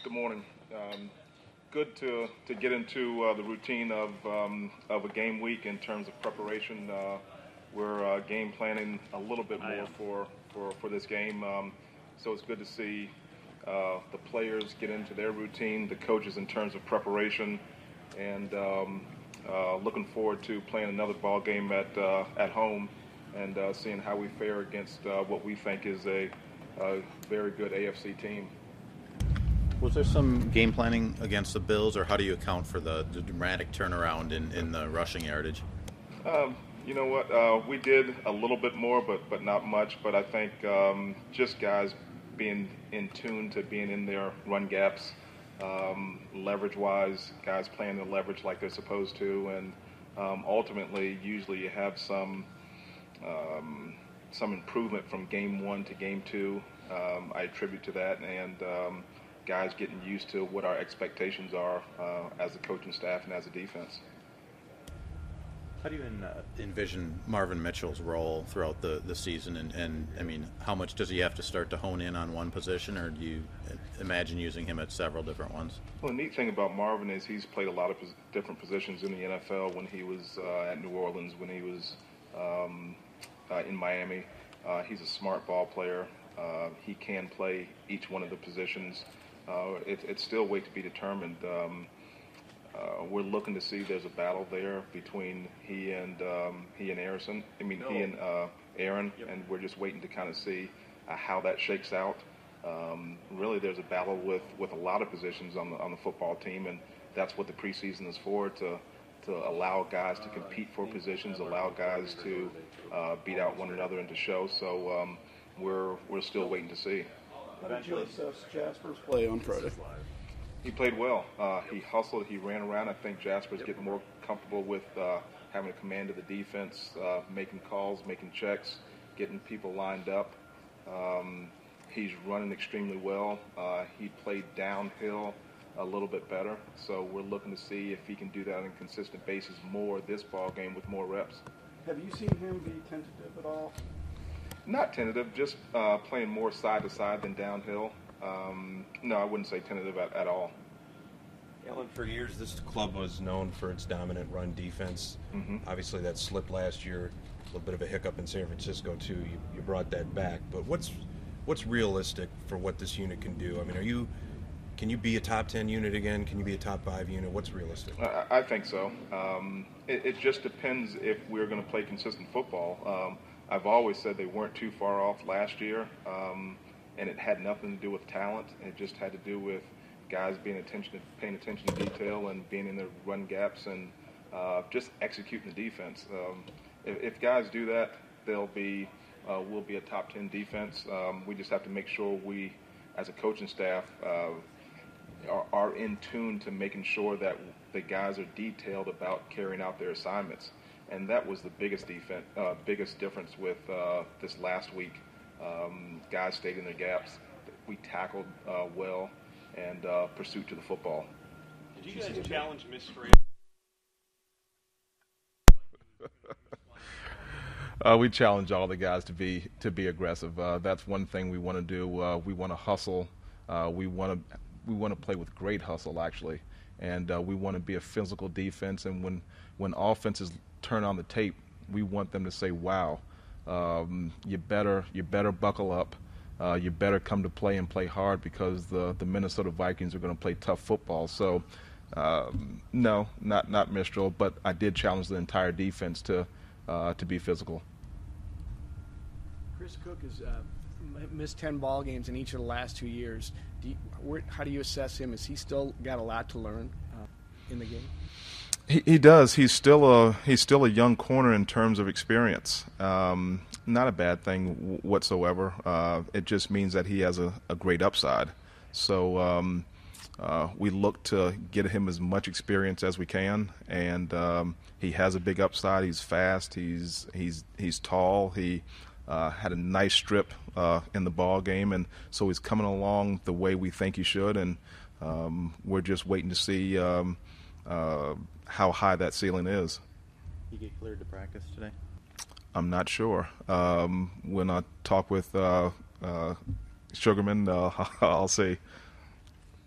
Good morning. Good to get into the routine of a game week in terms of preparation. We're game planning a little bit more for this game, so it's good to see the players get into their routine, the coaches in terms of preparation, and looking forward to playing another ball game at home and seeing how we fare against what we think is a very good AFC team. Was there some game planning against the Bills, or how do you account for the dramatic turnaround in the rushing yardage? You know what? We did a little bit more, but not much. But I think just guys being in tune to being in their run gaps, leverage-wise, guys playing the leverage like they're supposed to, and ultimately, usually you have some improvement from game one to game two. I attribute to that, and guys getting used to what our expectations are as a coaching staff and as a defense. How do you envision Marvin Mitchell's role throughout the season? And I mean, how much does he have to start to hone in on one position, or do you imagine using him at several different ones? Well, the neat thing about Marvin is he's played a lot of different positions in the NFL. When he was at New Orleans, when he was in Miami, he's a smart ball player. He can play each one of the positions. It's still wait to be determined. We're looking to see there's a battle there between he and Aaron. He and Aaron, yep. And we're just waiting to kind of see how that shakes out. Really, there's a battle with a lot of positions on the football team, and that's what the preseason is for, to allow guys to compete for positions, allow guys to beat out one another and to show. So we're still waiting to see. How did you assess Jasper's play on Friday? He played well. He hustled. He ran around. I think Jasper's getting more comfortable with having a command of the defense, making calls, making checks, getting people lined up. He's running extremely well. He played downhill a little bit better. So we're looking to see if he can do that on a consistent basis more this ball game with more reps. Have you seen him be tentative at all? Not tentative, just playing more side to side than downhill. No, I wouldn't say tentative at all. Alan, for years this club was known for its dominant run defense. Mm-hmm. Obviously that slipped last year. A little bit of a hiccup in San Francisco too. You brought that back. But what's realistic for what this unit can do? I mean, can you be a top 10 unit again? Can you be a top 5 unit? What's realistic? I think so. It just depends if we're going to play consistent football. I've always said they weren't too far off last year, and it had nothing to do with talent. It just had to do with guys paying attention to detail and being in their run gaps and just executing the defense. If guys do that, we'll be a top 10 defense. We just have to make sure we, as a coaching staff, are in tune to making sure that the guys are detailed about carrying out their assignments. And that was the biggest difference with this last week. Guys stayed in their gaps. We tackled well and pursuit to the football. Did you guys challenge Miss Frey? We challenge all the guys to be aggressive. That's one thing we want to do. We want to hustle. We want to play with great hustle, actually, and we want to be a physical defense. And when offenses turn on the tape, we want them to say, "Wow, you better buckle up. You better come to play and play hard, because the Minnesota Vikings are going to play tough football." So, no, not Mistral, but I did challenge the entire defense to be physical. Chris Cook has missed 10 ball games in each of the last 2 years. How do you assess him? Has he still got a lot to learn in the game? He does. He's still a young corner in terms of experience. Not a bad thing whatsoever. It just means that he has a great upside. So we look to get him as much experience as we can, and he has a big upside. He's fast. He's tall. He had a nice strip in the ball game, and so he's coming along the way we think he should. And we're just waiting to see how high that ceiling is. You get cleared to practice today? I'm not sure. When I talk with Sugarman, I'll see.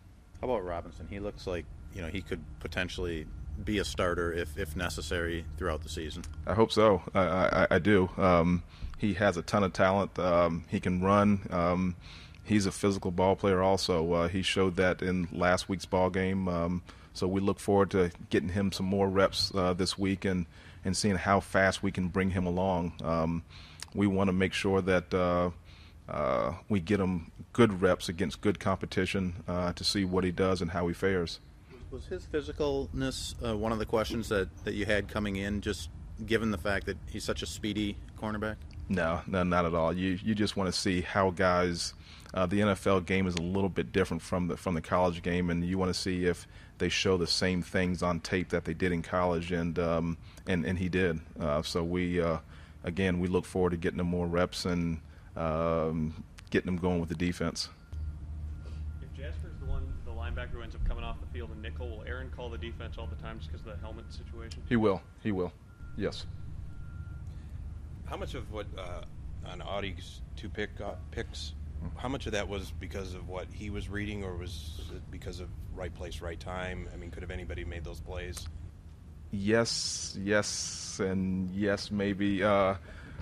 How about Robinson? He looks like he could potentially be a starter if necessary throughout the season. I hope so. I do. He has a ton of talent. He can run. He's a physical ball player also. He showed that in last week's ball game. So we look forward to getting him some more reps this week and seeing how fast we can bring him along. We want to make sure that we get him good reps against good competition to see what he does and how he fares. Was his physicalness one of the questions that you had coming in, just given the fact that he's such a speedy cornerback? No, not at all. You just want to see how guys. The NFL game is a little bit different from the college game, and you want to see if they show the same things on tape that they did in college, and he did. So we look forward to getting him more reps and getting him going with the defense. If Jasper's the linebacker who ends up coming off the field in nickel, will Aaron call the defense all the time just because of the helmet situation? He will. Yes. How much of what on Audie's two picks? How much of that was because of what he was reading, or was it because of right place, right time? I mean, could have anybody made those plays? Yes, and yes, maybe. You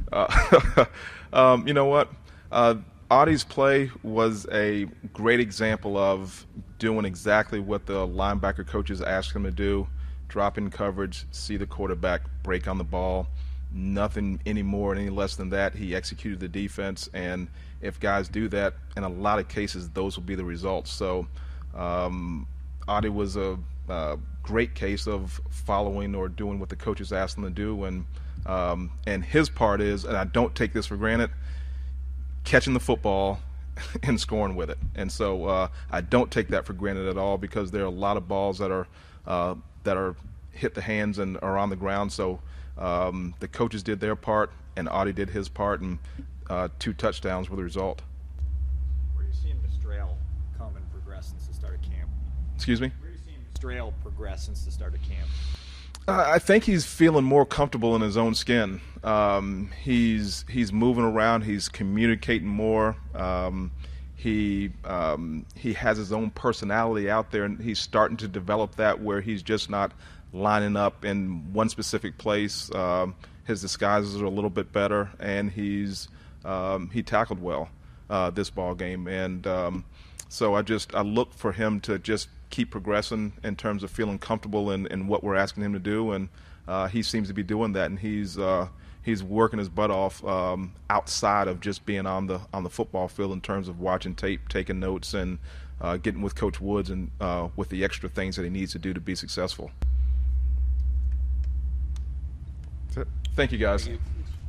know what? Audie's play was a great example of doing exactly what the linebacker coaches asked him to do: drop in coverage, see the quarterback, break on the ball. Nothing any more, any less than that. He executed the defense, and if guys do that, in a lot of cases, those will be the results. So, Audie was a great case of following or doing what the coaches asked him to do, and his part is, and I don't take this for granted, catching the football and scoring with it. And so I don't take that for granted at all, because there are a lot of balls that are hit the hands and are on the ground. So the coaches did their part, and Audie did his part, and 2 touchdowns were the result. Where are you seeing Mistrail come and progress since the start of camp? Excuse me? Where are you seeing Mistrail progress since the start of camp? I think he's feeling more comfortable in his own skin. He's moving around. He's communicating more. He has his own personality out there, and he's starting to develop that, where he's just not lining up in one specific place. His disguises are a little bit better, and he tackled well this ball game, and so I look for him to just keep progressing in terms of feeling comfortable in what we're asking him to do, and he seems to be doing that, and he's working his butt off outside of just being on the football field, in terms of watching tape, taking notes, and getting with Coach Woods and with the extra things that he needs to do to be successful. Thank you, guys. Thank you.